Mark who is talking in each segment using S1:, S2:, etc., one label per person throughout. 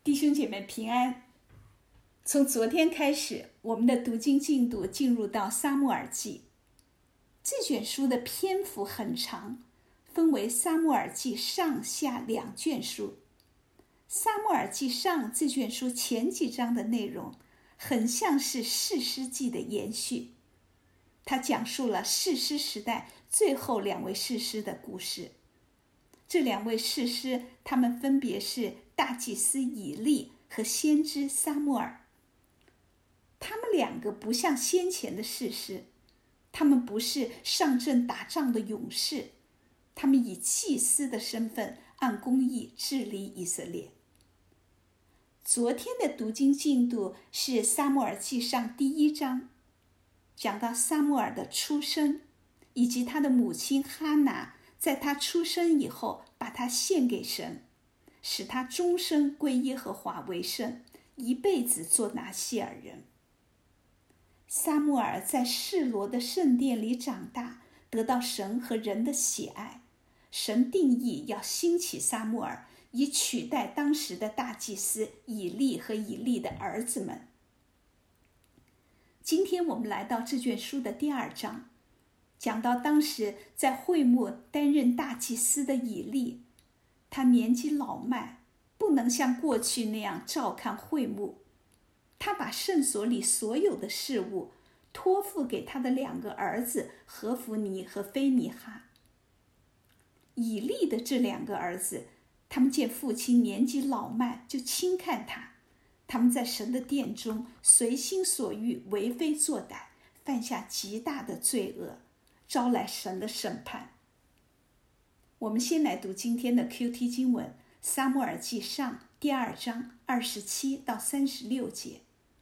S1: 弟兄姐妹平安。从昨天开始，我们的读经进度进入到撒母耳记。这卷书的篇幅很长，分为撒母耳记上下两卷书。撒母耳记上这卷书前几章的内容很像是士师记的延续，它讲述了士师时代最后两位士师的故事。这两位士师，他们分别是大祭司以利和先知撒母耳。他们两个不像先前的士师，他们不是上阵打仗的勇士，他们以祭司的身份按公义治理以色列。昨天的读经进度是撒母耳记上第1章，讲到撒母耳的出生，以及他的母亲哈拿在他出生以后把他献给神，使他终生归耶和华为圣，一辈子做拿细耳人。撒母耳在示罗的圣殿里长大，得到神和人的喜爱。神定义要兴起撒母耳，以取代当时的大祭司以利和以利的儿子们。今天我们来到这卷书的第2章，讲到当时在会幕担任大祭司的以利，他年纪老迈，不能像过去那样照看会幕。他把圣所里所有的事物托付给他的2个儿子何弗尼和菲尼哈。以利的这2个儿子，他们见父亲年纪老迈，就轻看他。他们在神的殿中随心所欲，为非作歹，犯下极大的罪恶，招来神的审判。我们先来读今天的 QT 经文，撒母耳记上第2章27到36节。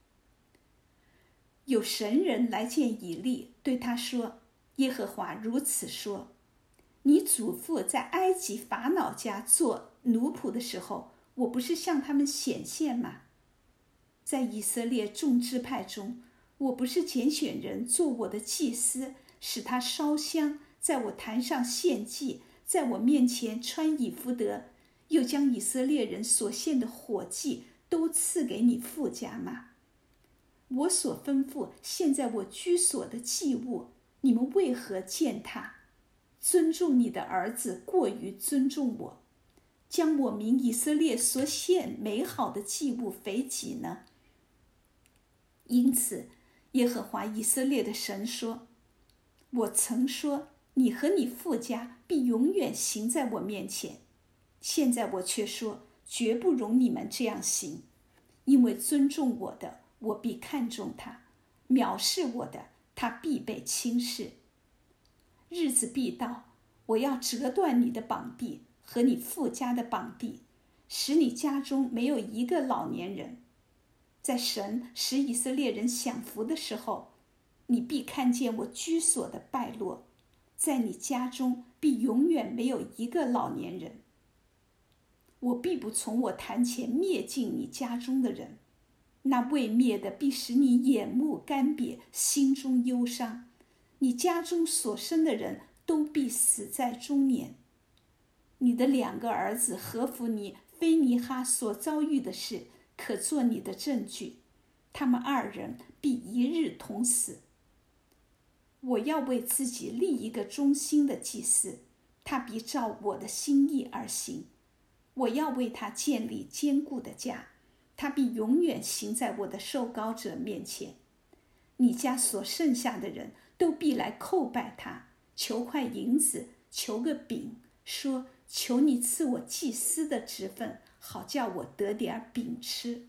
S1: 有神人来见以利，对他说：耶和华如此说，你祖父在埃及法老家做奴仆的时候，我不是向他们显现吗？在以色列众支派中，我不是拣选人做我的祭司，使他烧香，在我坛上献祭，在我面前穿以弗得，又将以色列人所献的火祭都赐给你父家吗？我所吩咐现在我居所的祭物，你们为何践踏？尊重你的儿子过于尊重我，将我民以色列所献美好的祭物肥己呢？因此耶和华以色列的神说，我曾说你和你父家必永远行在我面前，现在我却说绝不容你们这样行，因为尊重我的，我必看重他；藐视我的，他必被轻视。日子必到，我要折断你的膀臂和你父家的膀臂，使你家中没有一个老年人。在神使以色列人享福的时候，你必看见我居所的败落，在你家中必永远没有一个老年人。我必不从我坛前灭尽你家中的人，那未灭的必使你眼目干瘪，心中忧伤。你家中所生的人都必死在中年。你的2个儿子何弗尼、菲尼哈所遭遇的事，可做你的证据，他们2人必一日同死。我要为自己立一个忠心的祭司，他必照我的心意而行。我要为他建立坚固的家，他必永远行在我的受膏者面前。你家所剩下的人都必来叩拜他，求块银子，求个饼，说求你赐我祭司的职分，好叫我得点饼吃。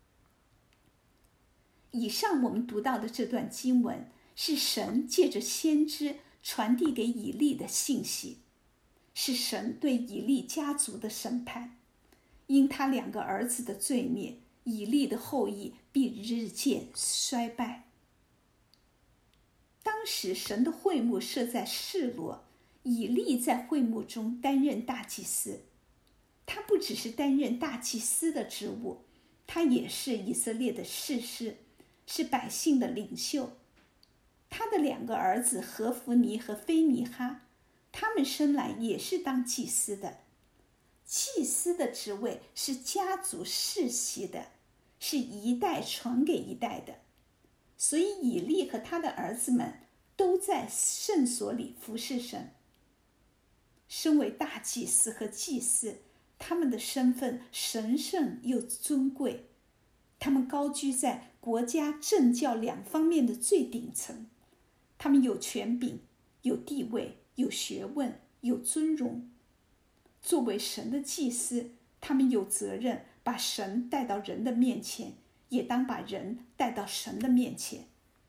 S1: 以上我们读到的这段经文，是神借着先知传递给以利的信息，是神对以利家族的审判。因他2个儿子的罪孽，以利的后裔必日渐衰败。当时神的会幕设在示罗，以利在会幕中担任大祭司。他不只是担任大祭司的职务，他也是以色列的士师，是百姓的领袖。他的2个儿子何弗尼和菲尼哈，他们生来也是当祭司的。 祭司的职位是家族世袭的，是一代传给一代的。所以以利和他的儿子们都在圣所里服侍神。身为大祭司和祭司，他们的身份神圣又尊贵，他们高居在国家政教两方面的最顶层。他们有权柄，有地位，有学问，有尊荣。作为神的祭司，他们有责任把神带到人的面前，也当把人带到神的面前。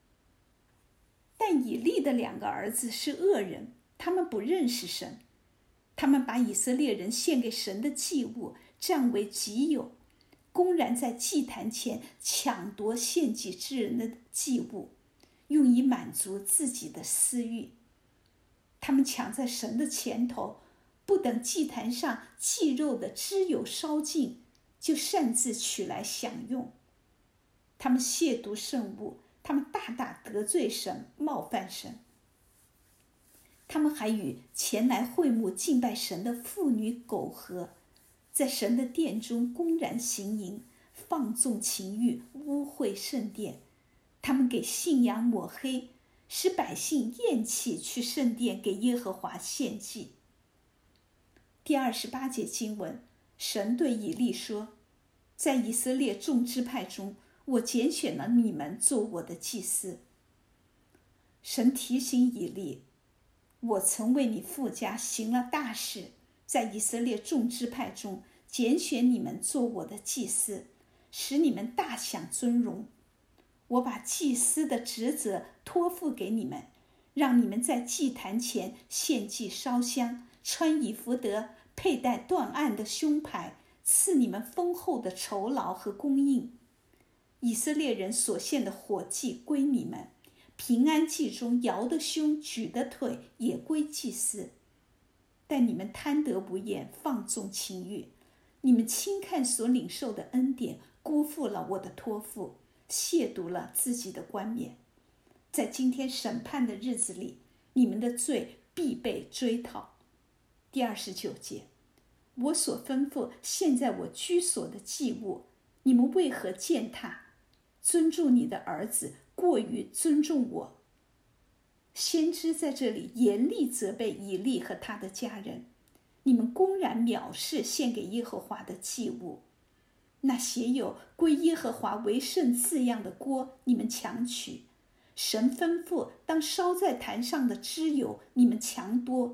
S1: 但以利的2个儿子是恶人，他们不认识神，他们把以色列人献给神的祭物占为己有，公然在祭坛前抢夺献祭之人的祭物，用以满足自己的私欲。他们抢在神的前头，不等祭坛上祭肉的脂油烧尽，就擅自取来享用。他们亵渎圣物，他们大大得罪神，冒犯神。他们还与前来会幕敬拜神的妇女苟合，在神的殿中公然行淫，放纵情欲，污秽圣殿。他们给信仰抹黑，使百姓厌弃去圣殿给耶和华献祭。第28节经文，神对以利说：在以色列众支派中，我拣选了你们做我的祭司。神提醒以利，我曾为你父家行了大事，在以色列众支派中拣选你们做我的祭司，使你们大享尊荣。我把祭司的职责托付给你们，让你们在祭坛前献祭烧香，穿以弗得，佩戴断案的胸牌，赐你们丰厚的酬劳和供应。以色列人所献的火祭归你们，平安祭中摇的胸，举的腿也归祭司。但你们贪得无厌，放纵情欲，你们轻看所领受的恩典，辜负了我的托付，亵渎了自己的冠冕。在今天审判的日子里，你们的罪必被追讨。第29节，我所吩咐现在我居所的祭物，你们为何践踏？尊重你的儿子过于尊重我。先知在这里严厉责备以利和他的家人，你们公然藐视献给耶和华的祭物，那写有归耶和华为圣字样的锅，你们强取；神吩咐当烧在坛上的脂油，你们强夺。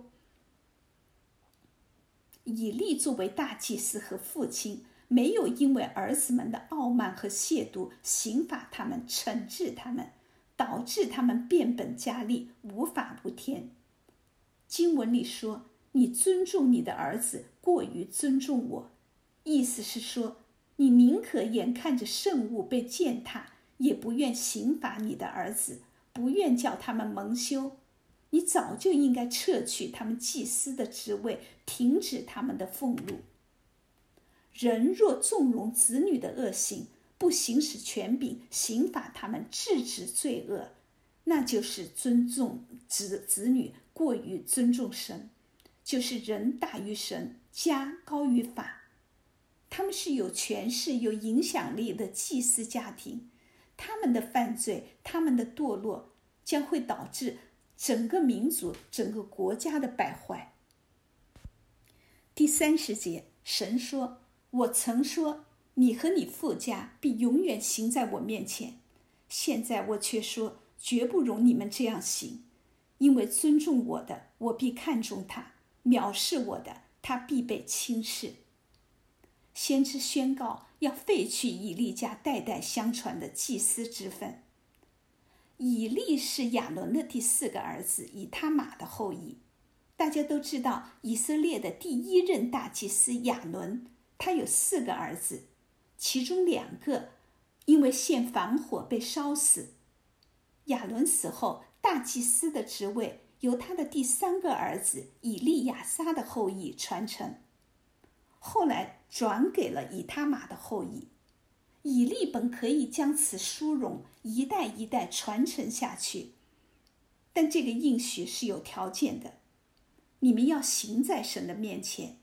S1: 以利作为大祭司和父亲，没有因为儿子们的傲慢和亵渎刑罚他们，惩治他们，导致他们变本加厉，无法无天。经文里说，你尊重你的儿子过于尊重我，意思是说，你宁可眼看着圣物被践踏，也不愿刑罚你的儿子，不愿叫他们蒙羞。你早就应该撤去他们祭司的职位，停止他们的俸禄。人若纵容子女的恶行，不行使权柄，刑罚他们，制止罪恶，那就是尊重子女过于尊重神，就是人大于神，家高于法。他们是有权势、有影响力的祭司家庭，他们的犯罪，他们的堕落，将会导致整个民族、整个国家的败坏。第30节，神说：我曾说，你和你父家必永远行在我面前。现在我却说，绝不容你们这样行。因为尊重我的，我必看重他；藐视我的，他必被轻视。先知宣告要废去以利家代代相传的祭司之分。以利是亚伦的第4个儿子，以他玛的后裔。大家都知道，以色列的第1任大祭司亚伦，他有4个儿子，其中2个因为献燔火被烧死。亚伦死后，大祭司的职位由他的第3个儿子以利亚撒的后裔传承，后来转给了以他玛的后裔。以利本可以将此殊荣一代一代传承下去，但这个应许是有条件的，你们要行在神的面前，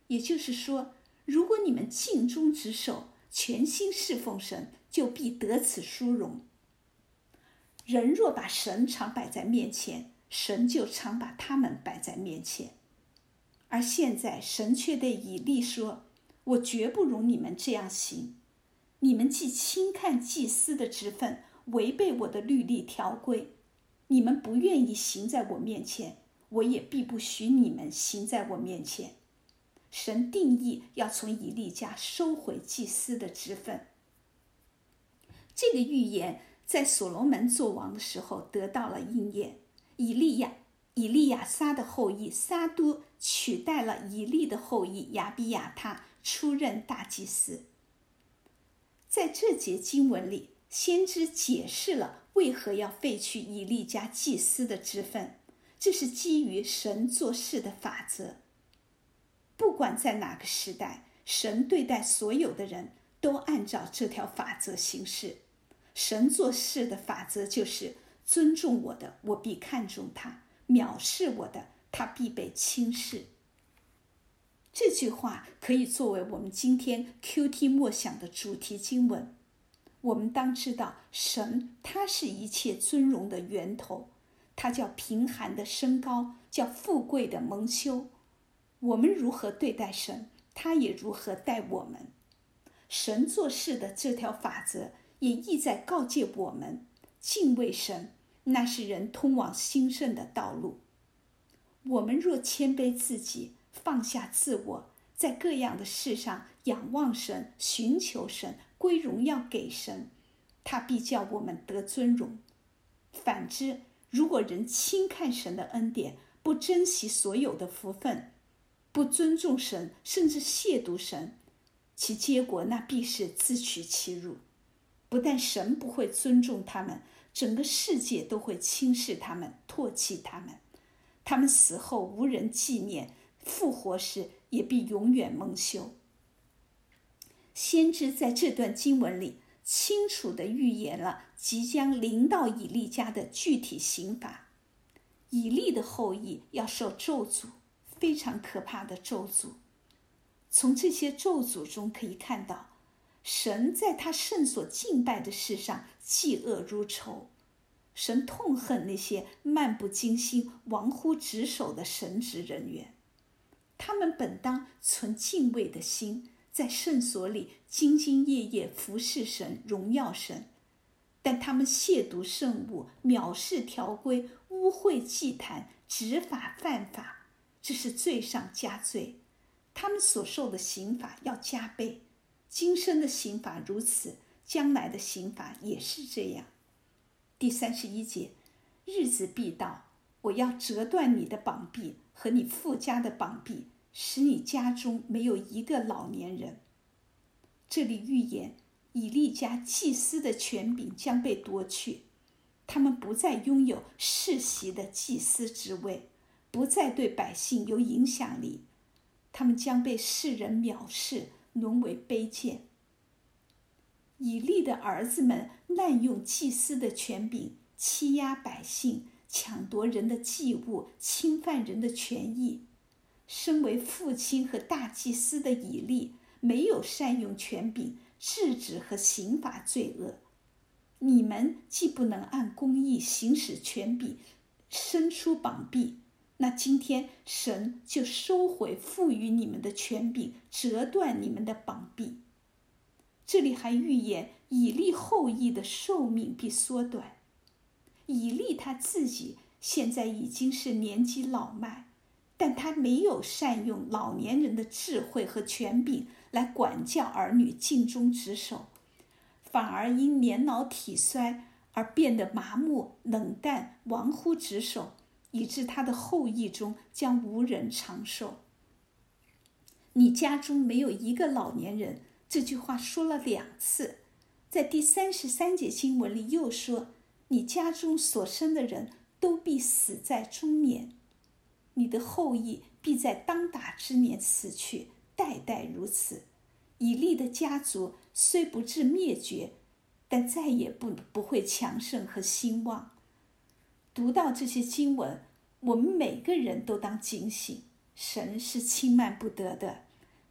S1: 也就是说，如果你们尽忠职守，全心侍奉神，就必得此殊荣。人若把神常摆在面前，神就常把他们摆在面前。而现在神却对以利说，我绝不容你们这样行。你们既轻看祭司的职分，违背我的律例条规，你们不愿意行在我面前，我也必不许你们行在我面前。神定义要从以利家收回祭司的职分。这个预言在所罗门做王的时候得到了应验。以利亚撒的后裔撒都取代了以利的后裔亚比亚他，出任大祭司。在这节经文里，先知解释了为何要废去以利家祭司的职分，这是基于神做事的法则。不管在哪个时代，神对待所有的人都按照这条法则行事。神做事的法则就是尊重我的，我必看重他；藐视我的，他必被轻视。这句话可以作为我们今天 QT 默想的主题经文。我们当知道，神他是一切尊荣的源头，他叫贫寒的升高，叫富贵的蒙羞。我们如何对待神，他也如何待我们。神做事的这条法则也意在告诫我们，敬畏神，那是人通往兴盛的道路。我们若谦卑自己，放下自我，在各样的事上仰望神，寻求神，归荣耀给神，他必叫我们得尊荣。反之，如果人轻看神的恩典，不珍惜所有的福分，不尊重神，甚至亵渎神，其结果那必是自取其辱。不但神不会尊重他们，整个世界都会轻视他们，唾弃他们。他们死后无人纪念，复活时也必永远蒙羞。先知在这段经文里清楚地预言了即将临到以利家的具体刑罚。以利的后裔要受咒诅，非常可怕的咒诅。从这些咒诅中可以看到，神在他圣所敬拜的事上嫉恶如仇。神痛恨那些漫不经心、玩忽职守的神职人员。他们本当存敬畏的心，在圣所里兢兢业业服侍神、荣耀神，但他们亵渎圣物、藐视条规、污秽祭坛、执法犯法，这是罪上加罪。他们所受的刑罚要加倍，今生的刑罚如此，将来的刑罚也是这样。第31节，日子必到，我要折断你的膀臂和你父家的膀臂，使你家中没有一个老年人。这里预言以利家祭司的权柄将被夺去，他们不再拥有世袭的祭司职位，不再对百姓有影响力，他们将被世人藐视，沦为卑贱。以利的儿子们滥用祭司的权柄，欺压百姓，抢夺人的祭物，侵犯人的权益。身为父亲和大祭司的以利，没有善用权柄，制止和刑罚罪恶。你们既不能按公义行使权柄，伸出膀臂，那今天神就收回赋予你们的权柄，折断你们的膀臂。这里还预言以利后裔的寿命必缩短。以利他自己现在已经是年纪老迈，但他没有善用老年人的智慧和权柄来管教儿女尽忠职守，反而因年老体衰而变得麻木冷淡，玩忽职守，以致他的后裔中将无人长寿。你家中没有一个老年人，这句话说了2次。在第33节经文里又说，你家中所生的人都必死在中年，你的后裔必在当打之年死去，代代如此。以利的家族虽不至灭绝，但再也不会强盛和兴旺。读到这些经文，我们每个人都当警醒，神是轻慢不得的，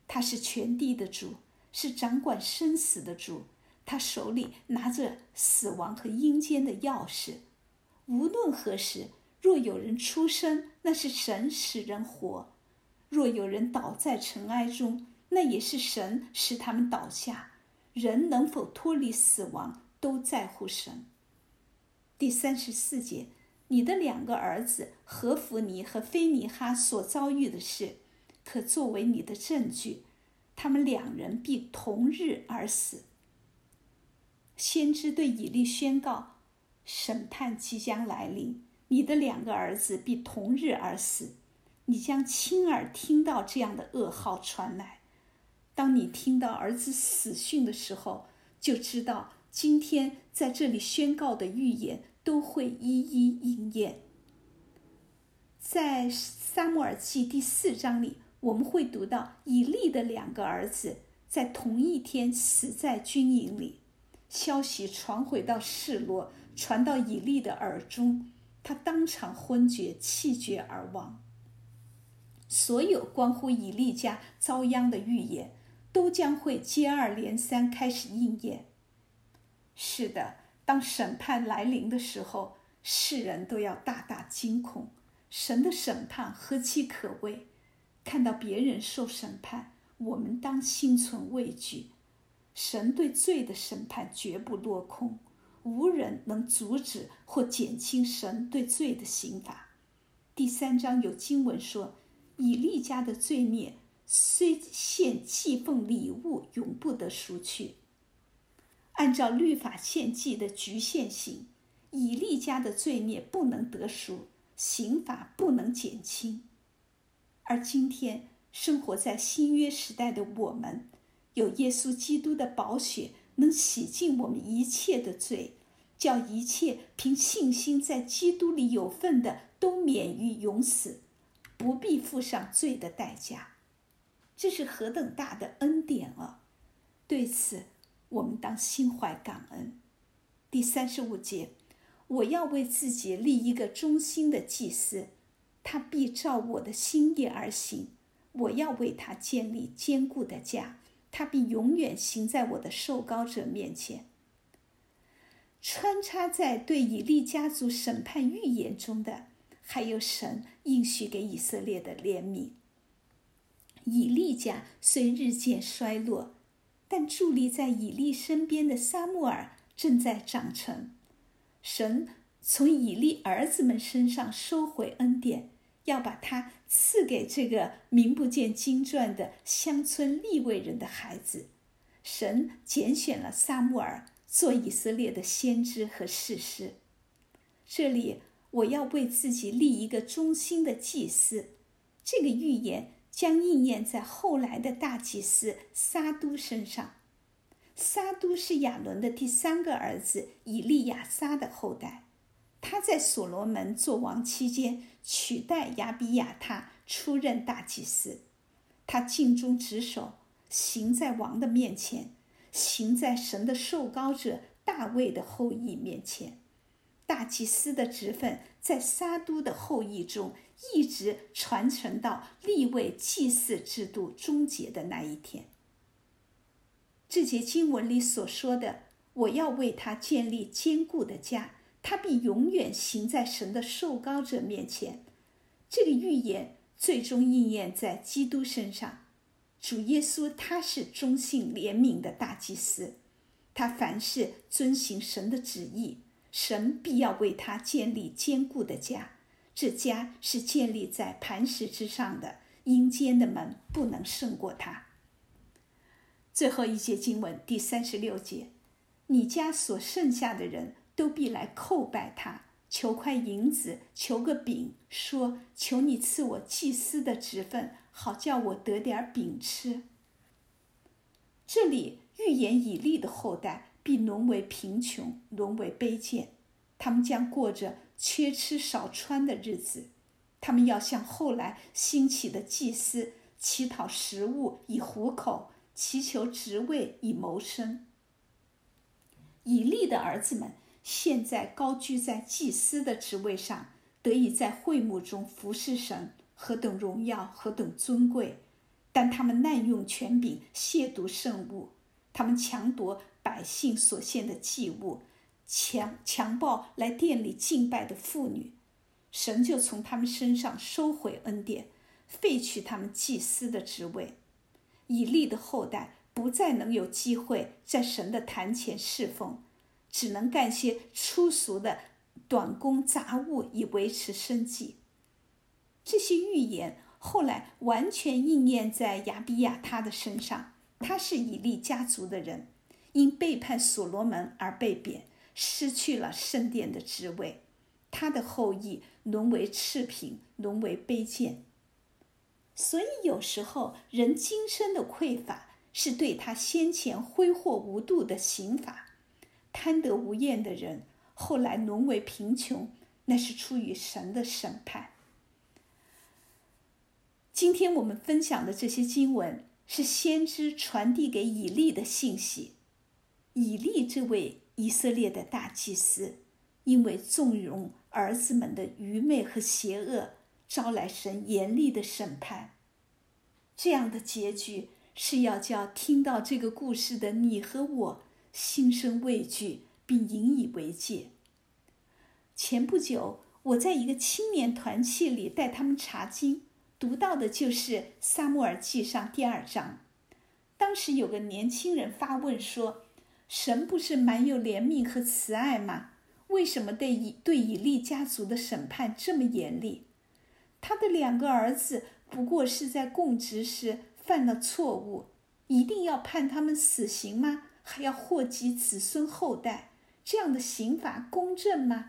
S1: 他是全地的主，是掌管生死的主，他手里拿着死亡和阴间的钥匙。无论何时，若有人出生，那是神使人活；若有人倒在尘埃中，那也是神使他们倒下。人能否脱离死亡，都在乎神。第34节，你的2个儿子何弗尼和菲尼哈所遭遇的事，可作为你的证据，他们2人必同日而死。先知对以利宣告，审判即将来临，你的2个儿子必同日而死。你将亲耳听到这样的噩耗传来。当你听到儿子死讯的时候，就知道今天在这里宣告的预言都会一一应验。在撒母耳记第4章里，我们会读到以利的2个儿子在同一天死在军营里。消息传回到示罗，传到以利的耳中，他当场昏厥，气绝而亡。所有关乎以利家遭殃的预言都将会接二连三开始应验。是的，当审判来临的时候，世人都要大大惊恐。神的审判何其可畏！看到别人受审判，我们当心存畏惧。神对罪的审判绝不落空，无人能阻止或减轻神对罪的刑罚。第3章有经文说，以利家的罪孽虽献祭奉礼物，永不得赎去。按照律法献祭的局限性，以利家的罪孽不能得赎，刑罚不能减轻。而今天生活在新约时代的我们，有耶稣基督的宝血能洗净我们一切的罪，叫一切凭信心在基督里有份的都免于永死，不必付上罪的代价。这是何等大的恩典啊！对此我们当心怀感恩。第35节，我要为自己立一个忠心的祭司，他必照我的心意而行。我要为他建立坚固的家，他必永远行在我的受膏者面前。穿插在对以利家族审判预言中的，还有神应许给以色列的怜悯。以利家虽日渐衰落，但伫立在以利身边的撒母耳正在长成。神从以利儿子们身上收回恩典，要把他赐给这个名不见经传的乡村利未人的孩子。神拣选了撒母耳做以色列的先知和士师。这里我要为自己立一个忠心的祭司，这个预言将应验在后来的大祭司撒都身上。撒都是亚伦的第3个儿子以利亚撒的后代，他在所罗门做王期间取代亚比亚他出任大祭司。他尽忠职守，行在王的面前，行在神的受膏者大卫的后裔面前。大祭司的职分在撒都的后裔中一直传承到利未祭祀制度终结的那一天。这节经文里所说的，我要为他建立坚固的家，他必永远行在神的受膏者面前。这个预言最终应验在基督身上。主耶稣他是忠信怜悯的大祭司，他凡事遵行神的旨意，神必要为他建立坚固的家。这家是建立在磐石之上的，阴间的门不能胜过他。最后一节经文第36节，你家所剩下的人都必来叩拜他，求块银子，求个饼，说求你赐我祭司的职分，好叫我得点饼吃。这里预言以利的后代必沦为贫穷，沦为卑贱，他们将过着缺吃少穿的日子，他们要向后来兴起的祭司乞讨食物以糊口，祈求职位以谋生。以利的儿子们现在高居在祭司的职位上，得以在会幕中服侍神，何等荣耀，何等尊贵！ 但他们滥用权柄，亵渎圣物，他们强夺百姓所献的祭物，强暴来店里敬拜的妇女，神就从他们身上收回恩典，废去他们祭司的职位。以利的后代不再能有机会在神的坛前侍奉，只能干些粗俗的短工杂物以维持生计。这些预言后来完全应验在亚比亚他的身上，他是以利家族的人，因背叛所罗门而被贬，失去了圣殿的职位。他的后裔沦为赤贫，沦为卑贱。所以有时候人今生的匮乏是对他先前挥霍无度的刑罚，贪得无厌的人后来沦为贫穷，那是出于神的审判。今天我们分享的这些经文是先知传递给以利的信息。以利这位以色列的大祭司，因为纵容儿子们的愚昧和邪恶，招来神严厉的审判。这样的结局是要叫听到这个故事的你和我心生畏惧，并引以为戒。前不久，我在一个青年团契里带他们查经，读到的就是撒母耳记上第2章。当时有个年轻人发问说，神不是满有怜悯和慈爱吗？为什么对以利家族的审判这么严厉？他的2个儿子不过是在供职时犯了错误，一定要判他们死刑吗？还要祸及子孙后代？这样的刑罚公正吗？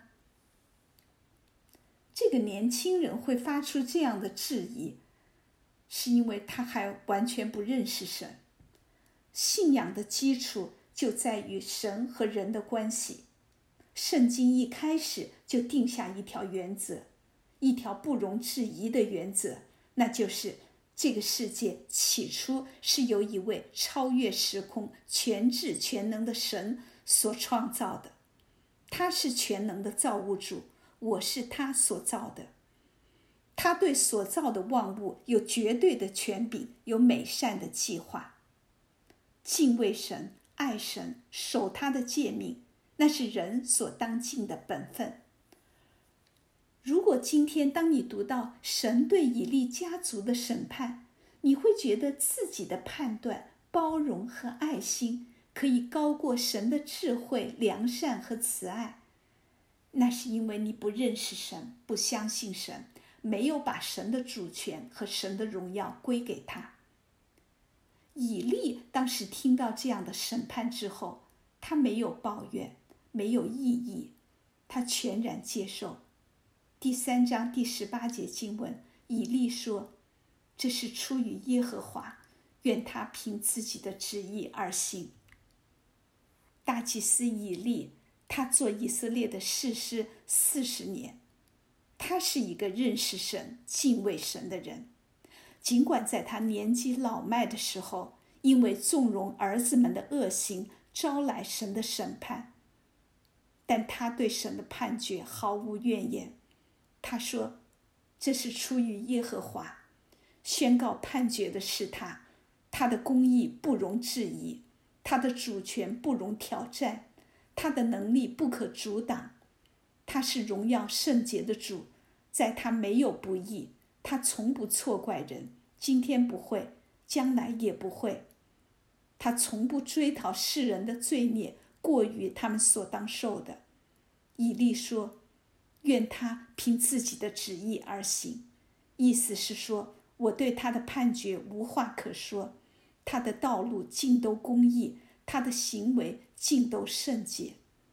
S1: 这个年轻人会发出这样的质疑，是因为他还完全不认识神。信仰的基础就在于神和人的关系。圣经一开始就定下一条原则，一条不容置疑的原则，那就是这个世界起初是由一位超越时空、全智全能的神所创造的。他是全能的造物主，我是他所造的。他对所造的万物有绝对的权柄，有美善的计划。敬畏神、爱神、守他的诫命，那是人所当尽的本分。如果今天当你读到神对以利家族的审判，你会觉得自己的判断、包容和爱心可以高过神的智慧、良善和慈爱，那是因为你不认识神，不相信神，没有把神的主权和神的荣耀归给他。以利当时听到这样的审判之后，他没有抱怨，没有异议，他全然接受。第3章第18节经文，以利说，这是出于耶和华，愿他凭自己的旨意而行。大祭司以利，他做以色列的士师40年，他是一个认识神、敬畏神的人。尽管在他年纪老迈的时候，因为纵容儿子们的恶行，招来神的审判，但他对神的判决毫无怨言。他说，这是出于耶和华，宣告判决的是他，他的公义不容置疑，他的主权不容挑战，他的能力不可阻挡。他是荣耀圣洁的主，在他没有不义，他从不错怪人，今天不会，将来也不会。他从不追讨世人的罪孽，过于他们所当受的。以利说，愿他凭自己的旨意而行，意思是说，我对他的判决无话可说，他的道路尽都公义，他的行为尽都圣洁。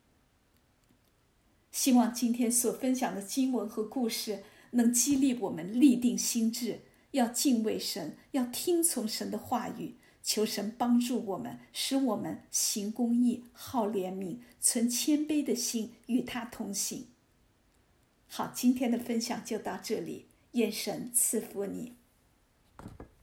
S1: 希望今天所分享的经文和故事能激励我们立定心志，要敬畏神，要听从神的话语，求神帮助我们，使我们行公义，好怜悯，存谦卑的心，与他同行。好，今天的分享就到这里，愿神赐福你。